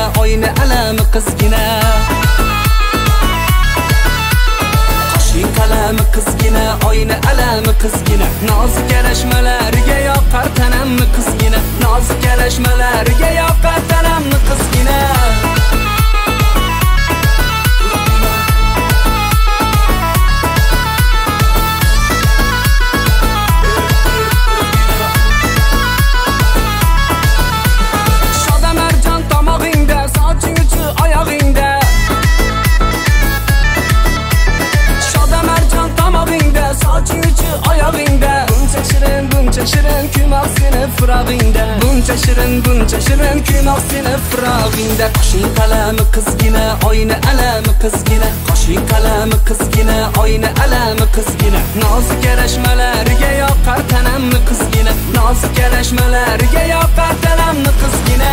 oyni alami qizgina. Qoshing qalami qizgina, oyni alami qizgina. Nozik yarashmalariga yoqar tanamni qizgina. Nozik yarashmalariga yoqar tanamni qizgina. Shirin kuymoq seni firog'ingda. Buncha shirin kuymoq seni firog'ingda. Qoshing qalami qizgina, oyni alami qizgina. Qoshing qalami qizgina, oyni alami qizgina. Nozik yarashmalariga yoqar tanamni qizgina. Nozik yarashmalariga yoqar tanamni qizgina.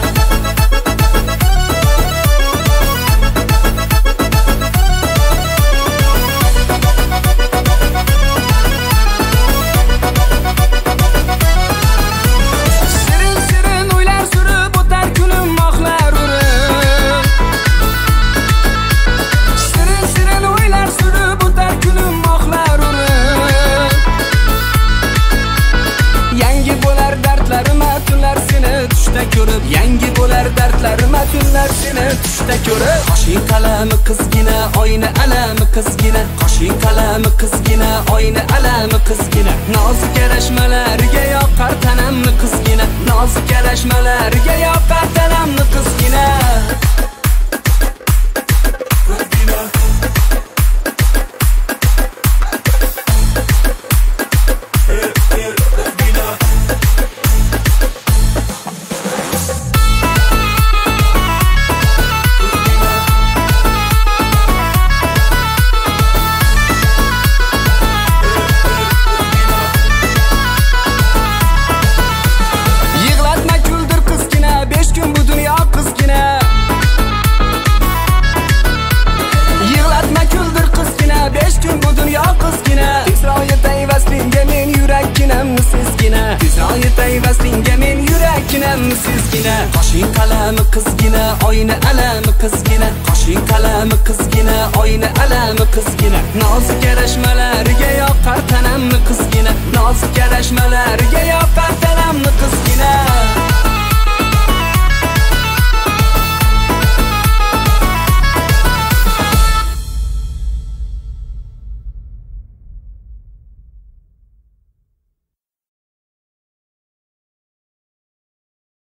Yangi bo'lar dardlarim tunlar seni tushda ko'rib. Qoshing qalami qizgina, oyni alami qizgina. Qoshing qalami qizgina, oyni alami qizgina. Nozik yarashmalariga yoqar tanamni qizgina. Nozik yarashmalariga yoqar tanamni qizgina. Qoshing qalami qizgina, oyni alami qizgina. Qoshing qalami qizgina, oyni alami qizgina. Nozik yarashmalariga yoqar tanamni qizgina. Nozik yarashmalariga